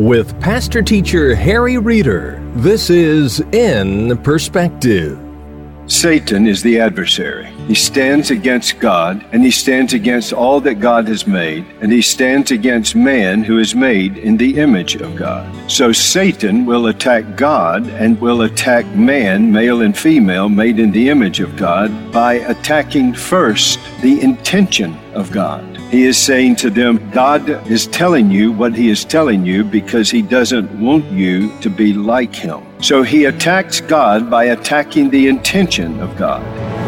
With Pastor Teacher Harry Reeder, this is In Perspective. Satan is the adversary. He stands against God, and he stands against all that God has made, and he stands against man who is made in the image of God. So Satan will attack God and will attack man, male and female, made in the image of God, by attacking first the intention of God. He is saying to them, God is telling you what he is telling you because he doesn't want you to be like him. So he attacks God by attacking the intention of God.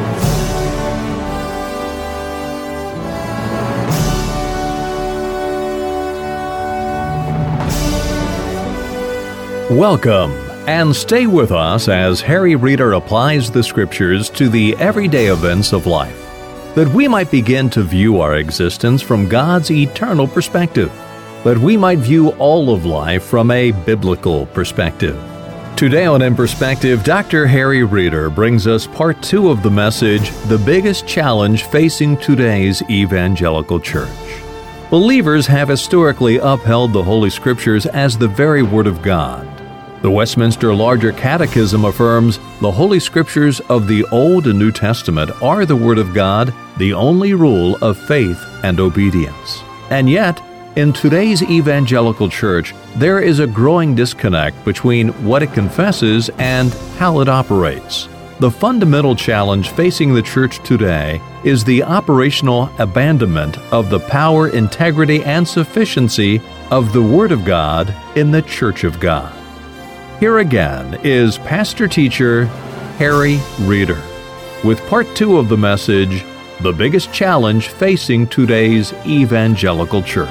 Welcome, and stay with us as Harry Reeder applies the Scriptures to the everyday events of life, that we might begin to view our existence from God's eternal perspective, that we might view all of life from a biblical perspective. Today on In Perspective, Dr. Harry Reeder brings us part 2 of the message, The Biggest Challenge Facing Today's Evangelical Church. Believers have historically upheld the Holy Scriptures as the very Word of God. The Westminster Larger Catechism affirms the Holy Scriptures of the Old and New Testament are the Word of God, the only rule of faith and obedience. And yet, in today's evangelical church, there is a growing disconnect between what it confesses and how it operates. The fundamental challenge facing the church today is the operational abandonment of the power, integrity, and sufficiency of the Word of God in the Church of God. Here again is Pastor Teacher Harry Reeder with part 2 of the message, The Biggest Challenge Facing Today's Evangelical Church.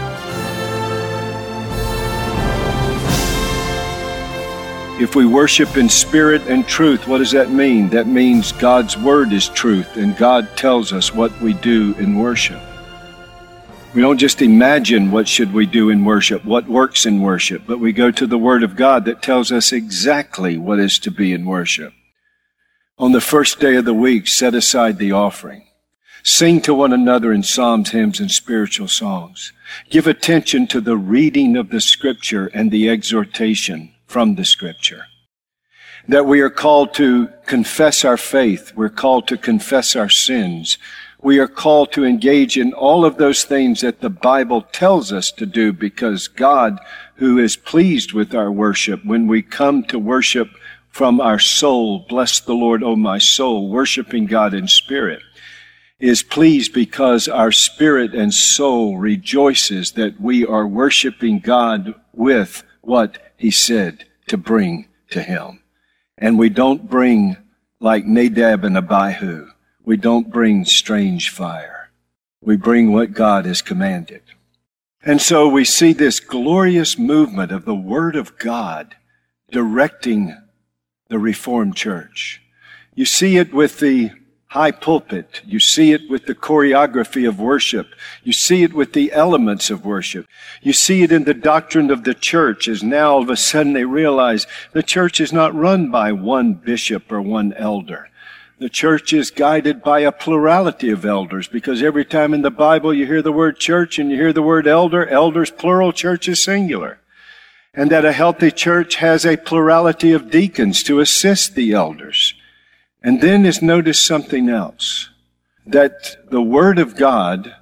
If we worship in spirit and truth, what does that mean? That means God's Word is truth, and God tells us what we do in worship. We don't just imagine what should we do in worship, what works in worship, but we go to the Word of God that tells us exactly what is to be in worship. On the first day of the week, set aside the offering. Sing to one another in psalms, hymns, and spiritual songs. Give attention to the reading of the Scripture and the exhortation from the Scripture. That we are called to confess our faith. We're called to confess our sins. We are called to engage in all of those things that the Bible tells us to do, because God, who is pleased with our worship, when we come to worship from our soul, bless the Lord, O my soul, worshiping God in spirit, is pleased because our spirit and soul rejoices that we are worshiping God with what he said to bring to him. And we don't bring like Nadab and Abihu. We don't bring strange fire. We bring what God has commanded. And so we see this glorious movement of the Word of God directing the Reformed Church. You see it with the high pulpit. You see it with the choreography of worship. You see it with the elements of worship. You see it in the doctrine of the church, as now all of a sudden they realize the church is not run by one bishop or one elder. The church is guided by a plurality of elders, because every time in the Bible you hear the word church and you hear the word elder, elders plural, church is singular. And that a healthy church has a plurality of deacons to assist the elders. And then is noticed something else, that the Word of God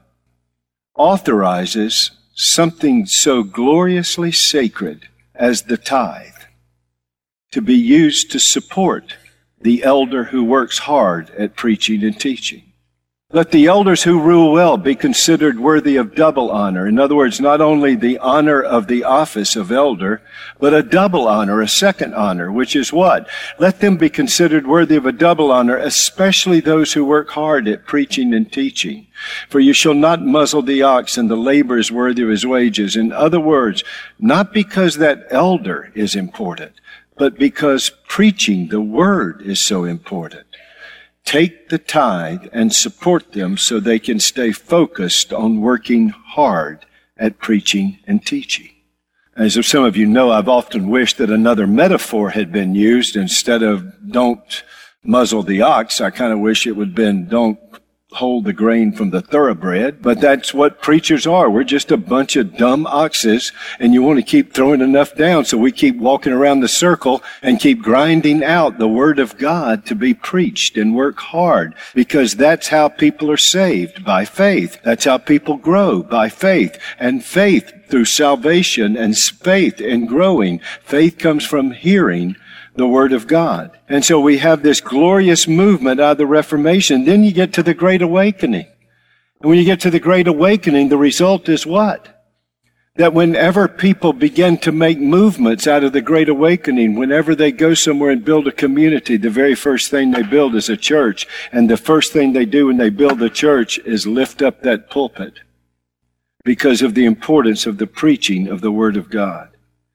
authorizes something so gloriously sacred as the tithe to be used to support the elder who works hard at preaching and teaching. Let the elders who rule well be considered worthy of double honor. In other words, not only the honor of the office of elder, but a double honor, a second honor, which is what? Let them be considered worthy of a double honor, especially those who work hard at preaching and teaching. For you shall not muzzle the ox, and the laborer is worthy of his wages. In other words, not because that elder is important, but because preaching the word is so important. Take the tithe and support them so they can stay focused on working hard at preaching and teaching. As some of you know, I've often wished that another metaphor had been used. Instead of don't muzzle the ox, I kind of wish it would have been don't hold the grain from the thoroughbred, but that's what preachers are. We're just a bunch of dumb oxes, and you want to keep throwing enough down, so we keep walking around the circle and keep grinding out the Word of God to be preached and work hard, because that's how people are saved, by faith. That's how people grow, by faith. And faith through salvation, and faith in growing. Faith comes from hearing the Word of God. And so we have this glorious movement out of the Reformation. Then you get to the Great Awakening. And when you get to the Great Awakening, the result is what? That whenever people begin to make movements out of the Great Awakening, whenever they go somewhere and build a community, the very first thing they build is a church. And the first thing they do when they build a church is lift up that pulpit, because of the importance of the preaching of the Word of God.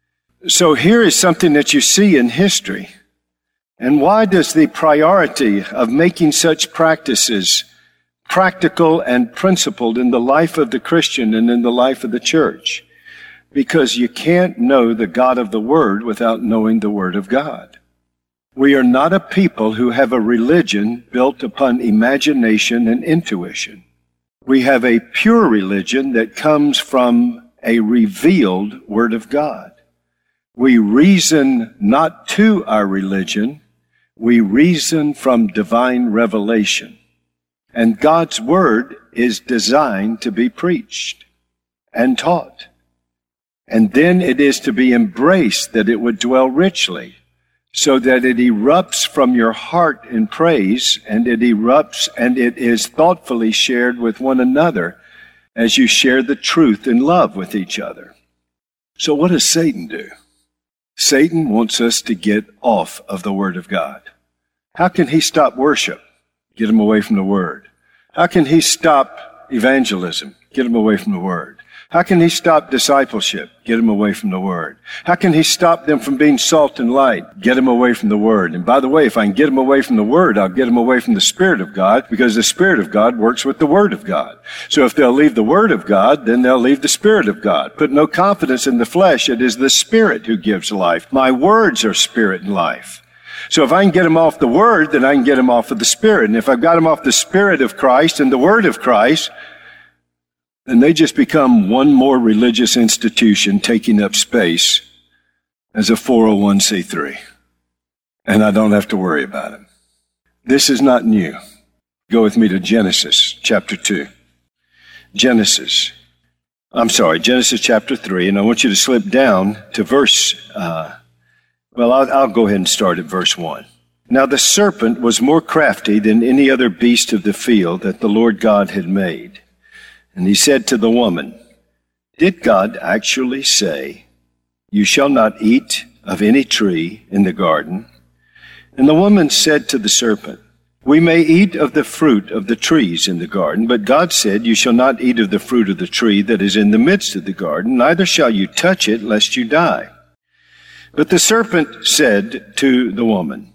So here is something that you see in history. And why does the priority of making such practices practical and principled in the life of the Christian and in the life of the church? Because you can't know the God of the Word without knowing the Word of God. We are not a people who have a religion built upon imagination and intuition. We have a pure religion that comes from a revealed Word of God. We reason not to our religion, we reason from divine revelation. And God's Word is designed to be preached and taught. And then it is to be embraced, that it would dwell richly, so that it erupts from your heart in praise, and it erupts and it is thoughtfully shared with one another as you share the truth in love with each other. So what does Satan do? Satan wants us to get off of the Word of God. How can he stop worship? Get him away from the Word. How can he stop evangelism? Get him away from the Word. How can he stop discipleship? Get him away from the Word. How can he stop them from being salt and light? Get him away from the Word. And by the way, if I can get him away from the Word, I'll get him away from the Spirit of God, because the Spirit of God works with the Word of God. So if they'll leave the Word of God, then they'll leave the Spirit of God. Put no confidence in the flesh. It is the Spirit who gives life. My words are spirit and life. So if I can get him off the Word, then I can get him off of the Spirit. And if I've got him off the Spirit of Christ and the Word of Christ, then they just become one more religious institution taking up space as a 401c3. And I don't have to worry about it. This is not new. Go with me to Genesis chapter 2. Genesis chapter 3, and I want you to slip down to I'll go ahead and start at verse 1. Now the serpent was more crafty than any other beast of the field that the Lord God had made. And he said to the woman, did God actually say, you shall not eat of any tree in the garden? And the woman said to the serpent, we may eat of the fruit of the trees in the garden, but God said, you shall not eat of the fruit of the tree that is in the midst of the garden, neither shall you touch it, lest you die. But the serpent said to the woman,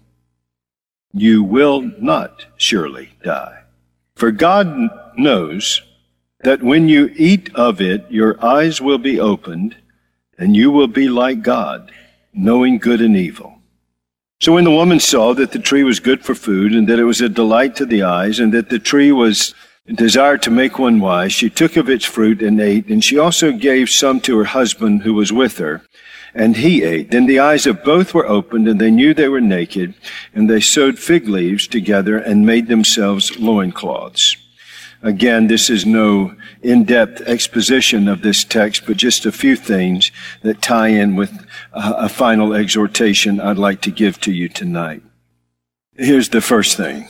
you will not surely die. For God knows that when you eat of it, your eyes will be opened, and you will be like God, knowing good and evil. So when the woman saw that the tree was good for food, and that it was a delight to the eyes, and that the tree was desired to make one wise, she took of its fruit and ate, and she also gave some to her husband who was with her, and he ate. Then the eyes of both were opened, and they knew they were naked, and they sewed fig leaves together and made themselves loincloths. Again, this is no in-depth exposition of this text, but just a few things that tie in with a final exhortation I'd like to give to you tonight. Here's the first thing.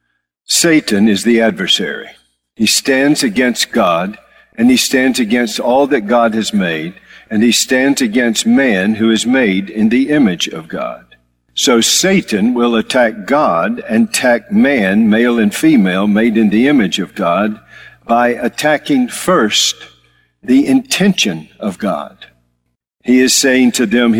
Satan is the adversary. He stands against God, and he stands against all that God has made, and he stands against man who is made in the image of God. So Satan will attack God and attack man, male and female, made in the image of God, by attacking first the intention of God. He is saying to them,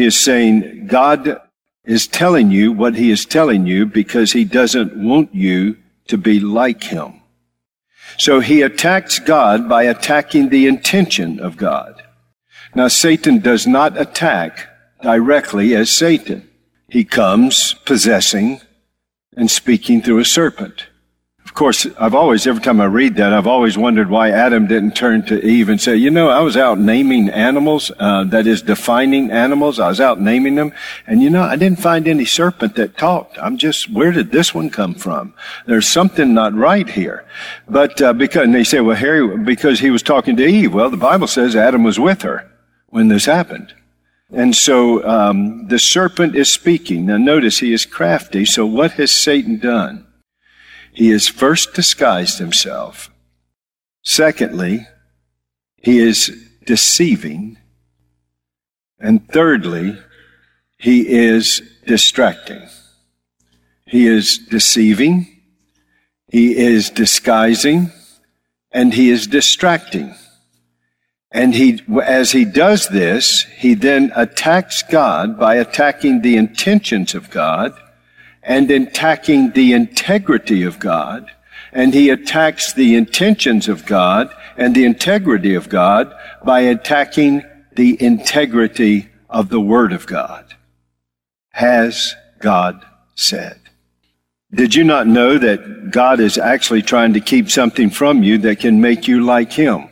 God is telling you what he is telling you because he doesn't want you to be like him. So he attacks God by attacking the intention of God. Now, Satan does not attack directly as Satan. He comes possessing and speaking through a serpent. Of Of course, every time I read that, I've always wondered why Adam didn't turn to Eve and say, I was out naming animals, that is defining animals. I was out naming them. And I didn't find any serpent that talked. Where did this one come from? There's something not right here. But, and they say, well, Harry, because he was talking to Eve. Well, the Bible says Adam was with her when this happened. And so, the serpent is speaking. Now notice he is crafty. So what has Satan done? He has first disguised himself. Secondly, he is deceiving. And thirdly, he is distracting. He is deceiving, he is disguising, and he is distracting. And as he does this, he then attacks God by attacking the intentions of God and attacking the integrity of God. And he attacks the intentions of God and the integrity of God by attacking the integrity of the Word of God. Has God said? Did you not know that God is actually trying to keep something from you that can make you like Him?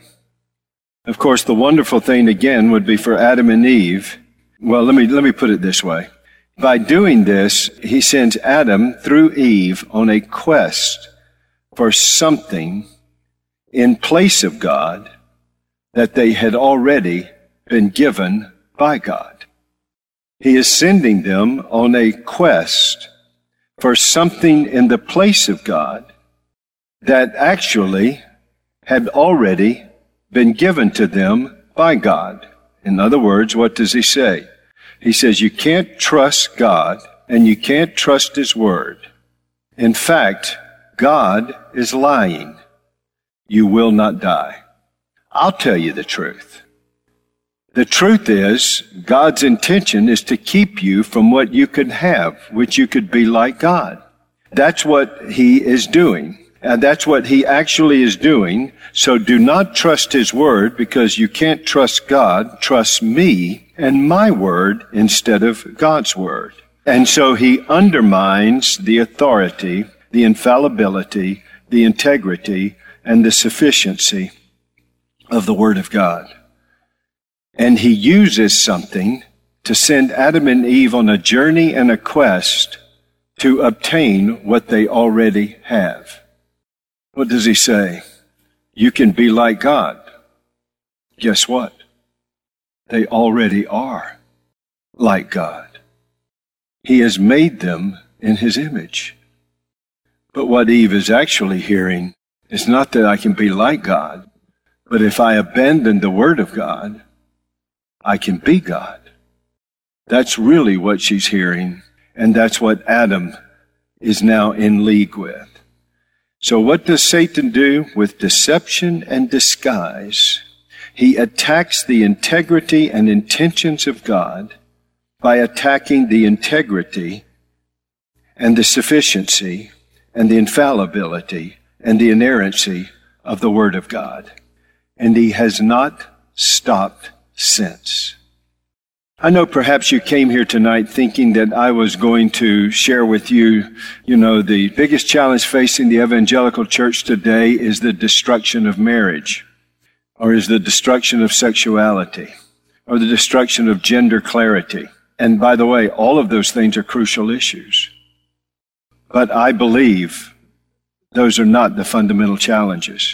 Of course, the wonderful thing again would be for Adam and Eve. Well, let me put it this way. By doing this, he sends Adam through Eve on a quest for something in place of God that they had already been given by God. He is sending them on a quest for something in the place of God that actually had already been given to them by God. In other words, what does he say? He says you can't trust God and you can't trust His Word. In fact, God is lying. You will not die. I'll tell you the truth. The truth is, God's intention is to keep you from what you could have, which you could be like God. That's what He is doing. And that's what He actually is doing. So do not trust His Word, because you can't trust God. Trust me and my Word instead of God's Word. And so He undermines the authority, the infallibility, the integrity, and the sufficiency of the Word of God. And He uses something to send Adam and Eve on a journey and a quest to obtain what they already have. What does He say? You can be like God. Guess what? They already are like God. He has made them in His image. But what Eve is actually hearing is not that I can be like God, but if I abandon the Word of God, I can be God. That's really what she's hearing, and that's what Adam is now in league with. So what does Satan do? With deception and disguise, he attacks the integrity and intentions of God by attacking the integrity and the sufficiency and the infallibility and the inerrancy of the Word of God. And he has not stopped since. I know perhaps you came here tonight thinking that I was going to share with you, the biggest challenge facing the evangelical church today is the destruction of marriage, or is the destruction of sexuality, or the destruction of gender clarity. And by the way, all of those things are crucial issues. But I believe those are not the fundamental challenges.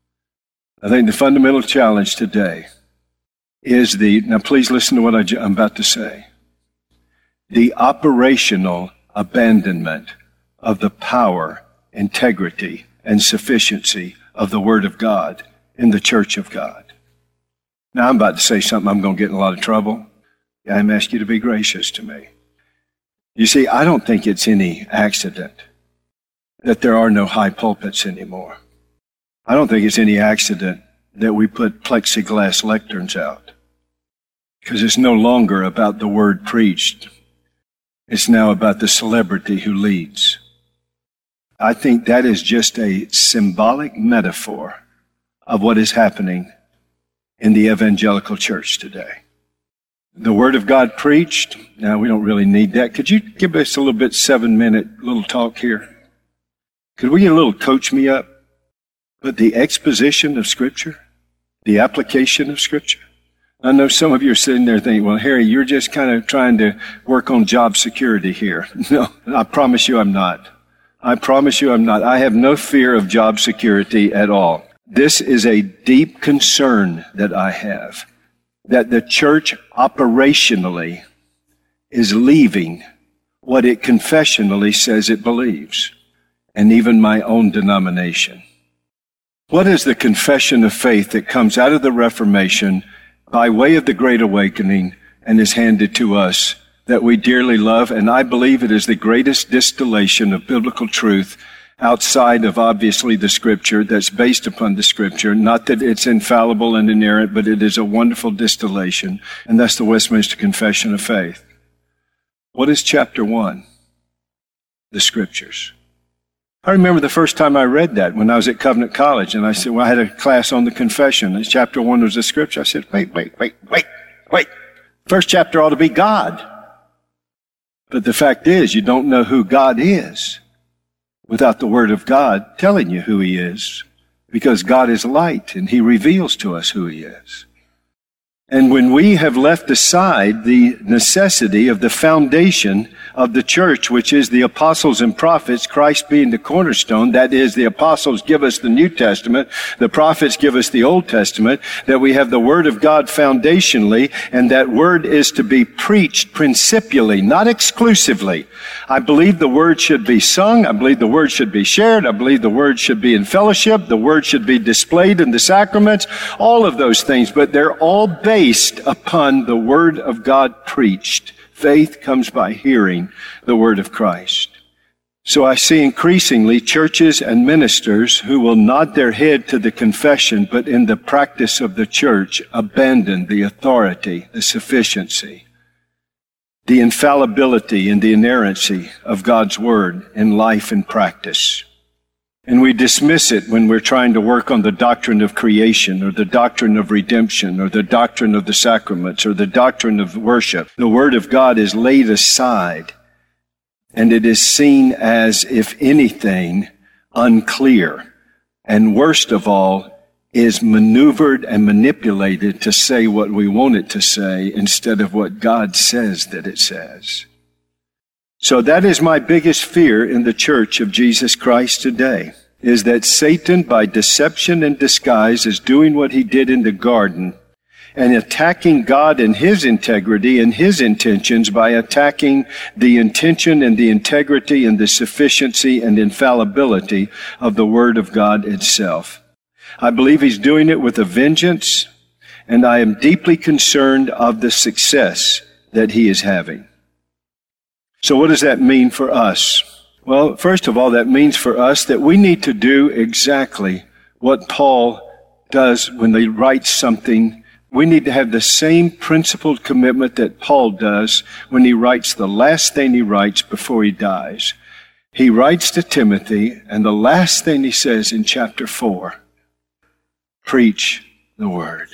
I think the fundamental challenge today is now please listen to what I'm about to say, the operational abandonment of the power, integrity, and sufficiency of the Word of God in the church of God. Now I'm about to say something I'm going to get in a lot of trouble. I'm asking you to be gracious to me. You see, I don't think it's any accident that there are no high pulpits anymore. I don't think it's any accident that we put plexiglass lecterns out, because it's no longer about the word preached. It's now about the celebrity who leads. I think that is just a symbolic metaphor of what is happening in the evangelical church today. The Word of God preached. Now, we don't really need that. Could you give us a little bit 7-minute little talk here? Could we get a little coach me up? But the exposition of Scripture, the application of Scripture. I know some of you are sitting there thinking, well, Harry, you're just kind of trying to work on job security here. No, I promise you I'm not. I promise you I'm not. I have no fear of job security at all. This is a deep concern that I have, that the church operationally is leaving what it confessionally says it believes, and even my own denomination. What is the confession of faith that comes out of the Reformation by way of the Great Awakening and is handed to us that we dearly love? And I believe it is the greatest distillation of biblical truth outside of obviously the Scripture, that's based upon the Scripture. Not that it's infallible and inerrant, but it is a wonderful distillation, and that's the Westminster Confession of Faith. What is chapter 1? The Scriptures. I remember the first time I read that when I was at Covenant College, and I said, well, I had a class on the confession, and chapter 1 was the Scripture. I said, wait. First chapter ought to be God. But the fact is, you don't know who God is without the Word of God telling you who He is, because God is light, and He reveals to us who He is. And when we have left aside the necessity of the foundation of the church, which is the apostles and prophets, Christ being the cornerstone, that is, the apostles give us the New Testament, the prophets give us the Old Testament, that we have the Word of God foundationally, and that Word is to be preached principially, not exclusively. I believe the Word should be sung, I believe the Word should be shared, I believe the Word should be in fellowship, the Word should be displayed in the sacraments, all of those things, but they're all based upon the Word of God preached. Faith comes by hearing the Word of Christ. So I see increasingly churches and ministers who will nod their head to the confession, but in the practice of the church abandon the authority, the sufficiency, the infallibility and the inerrancy of God's Word in life and practice. And we dismiss it when we're trying to work on the doctrine of creation or the doctrine of redemption or the doctrine of the sacraments or the doctrine of worship. The Word of God is laid aside, and it is seen as, if anything, unclear. And worst of all, is maneuvered and manipulated to say what we want it to say instead of what God says that it says. So that is my biggest fear in the Church of Jesus Christ today, is that Satan, by deception and disguise, is doing what he did in the garden and attacking God and His integrity and His intentions by attacking the intention and the integrity and the sufficiency and infallibility of the Word of God itself. I believe he's doing it with a vengeance, and I am deeply concerned of the success that he is having. So what does that mean for us? Well, first of all, that means for us that we need to do exactly what Paul does when he writes something. We need to have the same principled commitment that Paul does when he writes the last thing he writes before he dies. He writes to Timothy, and the last thing he says in chapter 4, preach the Word.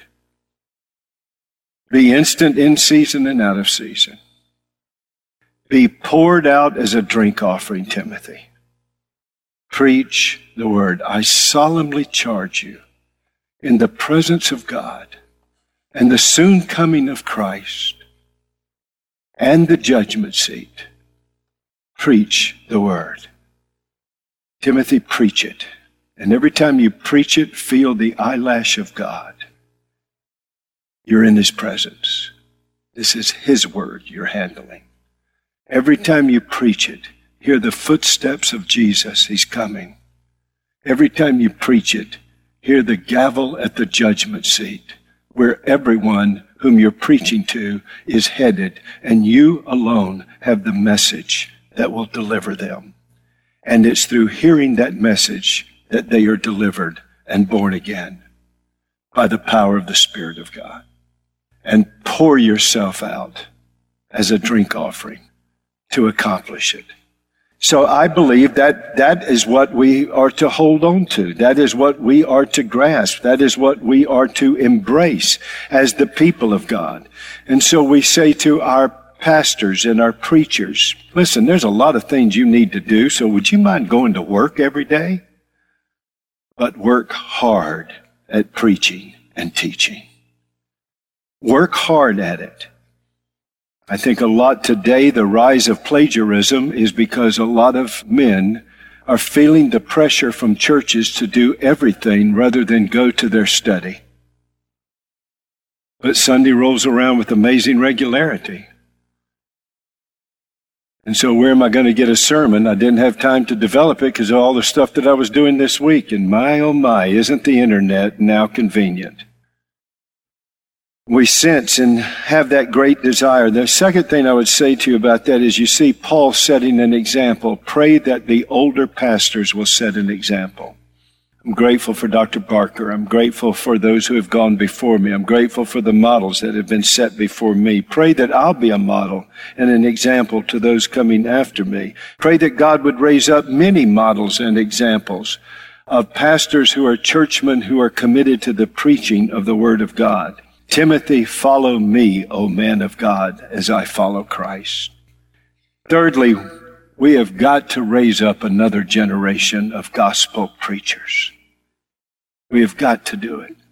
Be instant in season and out of season. Be poured out as a drink offering, Timothy. Preach the Word. I solemnly charge you in the presence of God and the soon coming of Christ and the judgment seat. Preach the Word. Timothy, preach it. And every time you preach it, feel the eyelash of God. You're in His presence. This is His Word you're handling. Every time you preach it, hear the footsteps of Jesus. He's coming. Every time you preach it, hear the gavel at the judgment seat, where everyone whom you're preaching to is headed, and you alone have the message that will deliver them. And it's through hearing that message that they are delivered and born again by the power of the Spirit of God. And pour yourself out as a drink offering to accomplish it. So I believe that that is what we are to hold on to. That is what we are to grasp. That is what we are to embrace as the people of God. And so we say to our pastors and our preachers, listen, there's a lot of things you need to do, so would you mind going to work every day? But work hard at preaching and teaching. Work hard at it. I think a lot today, the rise of plagiarism is because a lot of men are feeling the pressure from churches to do everything rather than go to their study. But Sunday rolls around with amazing regularity. And so where am I going to get a sermon? I didn't have time to develop it because of all the stuff that I was doing this week. And my, oh my, isn't the internet now convenient? We sense and have that great desire. The second thing I would say to you about that is you see Paul setting an example. Pray that the older pastors will set an example. I'm grateful for Dr. Barker. I'm grateful for those who have gone before me. I'm grateful for the models that have been set before me. Pray that I'll be a model and an example to those coming after me. Pray that God would raise up many models and examples of pastors who are churchmen who are committed to the preaching of the Word of God. Timothy, follow me, O man of God, as I follow Christ. Thirdly, we have got to raise up another generation of gospel preachers. We have got to do it.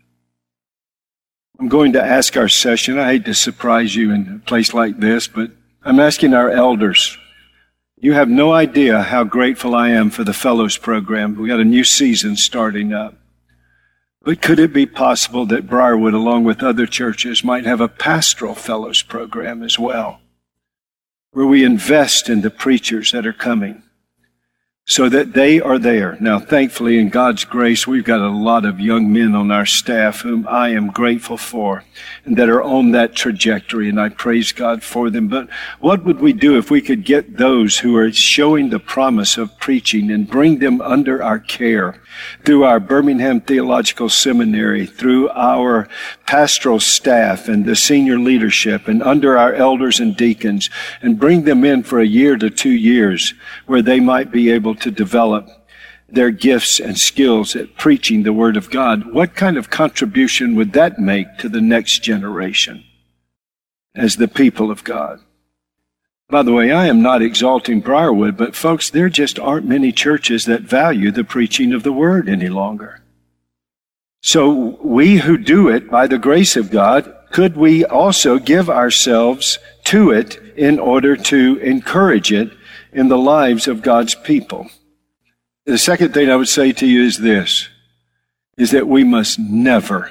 I'm going to ask our session. I hate to surprise you in a place like this, but I'm asking our elders. You have no idea how grateful I am for the Fellows Program. We got a new season starting up. But could it be possible that Briarwood, along with other churches, might have a pastoral Fellows Program as well, where we invest in the preachers that are coming so that they are there? Now, thankfully, in God's grace, we've got a lot of young men on our staff whom I am grateful for and that are on that trajectory, and I praise God for them. But what would we do if we could get those who are showing the promise of preaching and bring them under our care through our Birmingham Theological Seminary, through our pastoral staff and the senior leadership, and under our elders and deacons, and bring them in for a year to 2 years where they might be able to develop their gifts and skills at preaching the Word of God? What kind of contribution would that make to the next generation as the people of God? By the way, I am not exalting Briarwood, but folks, there just aren't many churches that value the preaching of the Word any longer. So we who do it by the grace of God, could we also give ourselves to it in order to encourage it in the lives of God's people? The second thing I would say to you is this, is that we must never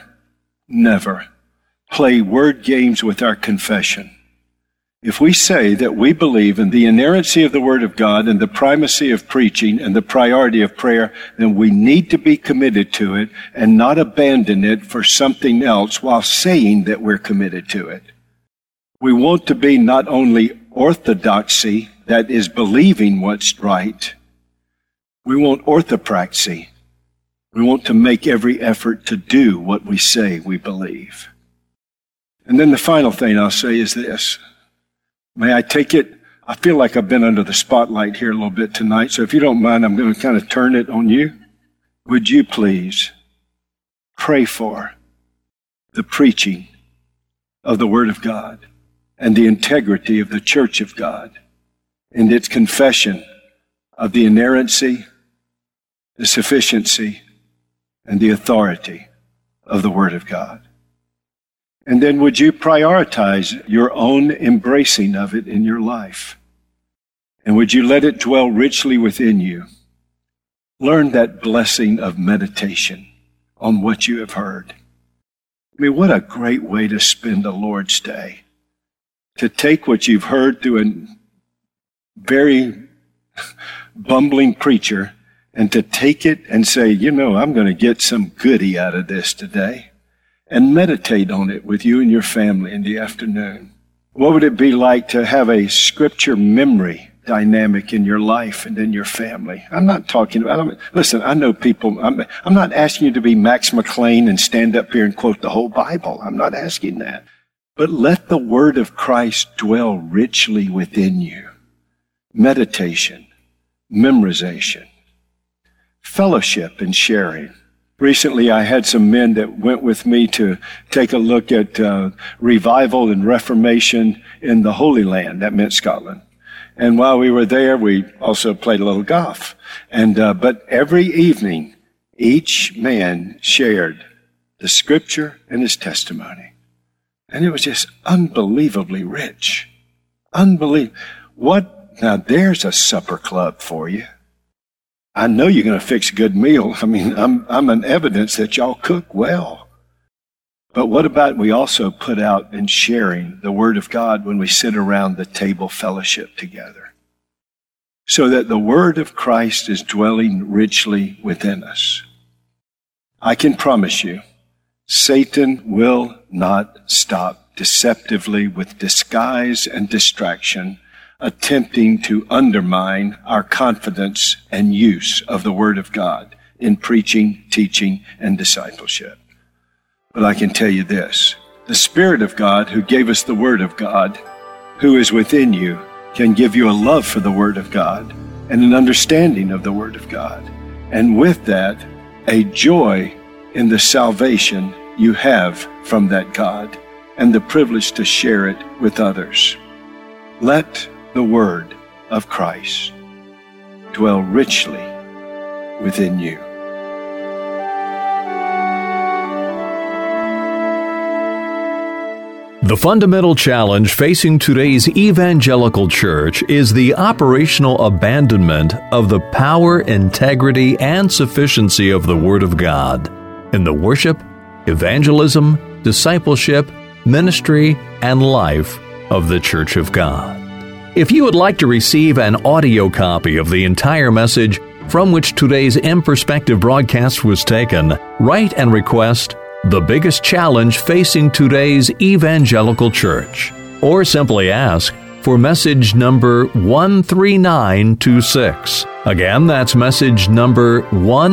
play word games with our confession. If we say that we believe in the inerrancy of the Word of God and the primacy of preaching and the priority of prayer, then we need to be committed to it and not abandon it for something else while saying that we're committed to it. We want to be not only orthodoxy, that is believing what's right. We want orthopraxy. We want to make every effort to do what we say we believe. And then the final thing I'll say is this. May I take it? I feel like I've been under the spotlight here a little bit tonight, so if you don't mind, I'm going to kind of turn it on you. Would you please pray for the preaching of the Word of God and the integrity of the Church of God and its confession of the inerrancy, the sufficiency, and the authority of the Word of God? And then would you prioritize your own embracing of it in your life? And would you let it dwell richly within you? Learn that blessing of meditation on what you have heard. I mean, what a great way to spend the Lord's Day. To take what you've heard through a very bumbling preacher and to take it and say, you know, I'm going to get some goodie out of this today. And meditate on it with you and your family in the afternoon. What would it be like to have a scripture memory dynamic in your life and in your family? I'm not talking about, listen, I know people, I'm not asking you to be Max McLean and stand up here and quote the whole Bible. I'm not asking that. But let the Word of Christ dwell richly within you. Meditation, memorization, fellowship and sharing. Recently, I had some men that went with me to take a look at revival and reformation in the Holy Land. That meant Scotland. And while we were there, we also played a little golf. But every evening, each man shared the scripture and his testimony. And it was just unbelievably rich. Unbelievable. Now there's a supper club for you. I know you're going to fix a good meal. I mean, I'm an evidence that y'all cook well. But what about we also put out in sharing the Word of God when we sit around the table fellowship together, so that the Word of Christ is dwelling richly within us? I can promise you, Satan will not stop deceptively with disguise and distraction, attempting to undermine our confidence and use of the Word of God in preaching, teaching, and discipleship. But I can tell you this, the Spirit of God who gave us the Word of God, who is within you, can give you a love for the Word of God and an understanding of the Word of God. And with that, a joy in the salvation you have from that God and the privilege to share it with others. Let the Word of Christ dwell richly within you. The fundamental challenge facing today's evangelical church is the operational abandonment of the power, integrity, and sufficiency of the Word of God in the worship, evangelism, discipleship, ministry, and life of the Church of God. If you would like to receive an audio copy of the entire message from which today's In Perspective broadcast was taken, write and request The Biggest Challenge Facing Today's Evangelical Church, or simply ask for message number 13926. Again, that's message number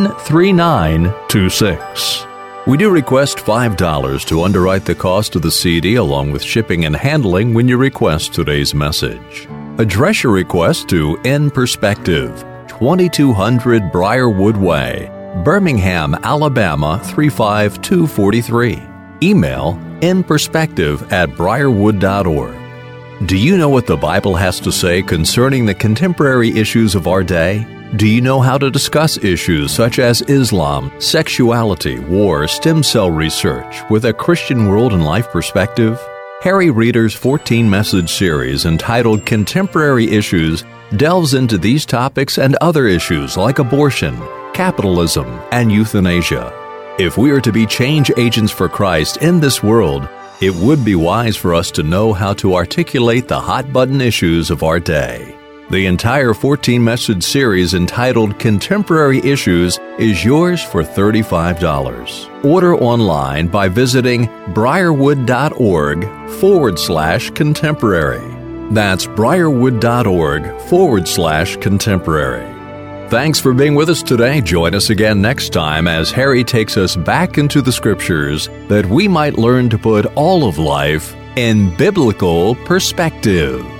13926. We do request $5 to underwrite the cost of the CD along with shipping and handling when you request today's message. Address your request to In Perspective, 2200 Briarwood Way, Birmingham, Alabama 35243. Email inperspective@briarwood.org. Do you know what the Bible has to say concerning the contemporary issues of our day? Do you know how to discuss issues such as Islam, sexuality, war, stem cell research with a Christian world and life perspective? Harry Reeder's 14-message series entitled Contemporary Issues delves into these topics and other issues like abortion, capitalism, and euthanasia. If we are to be change agents for Christ in this world, it would be wise for us to know how to articulate the hot-button issues of our day. The entire 14-message series entitled Contemporary Issues is yours for $35. Order online by visiting briarwood.org/contemporary. That's briarwood.org/contemporary. Thanks for being with us today. Join us again next time as Harry takes us back into the Scriptures that we might learn to put all of life in biblical perspective.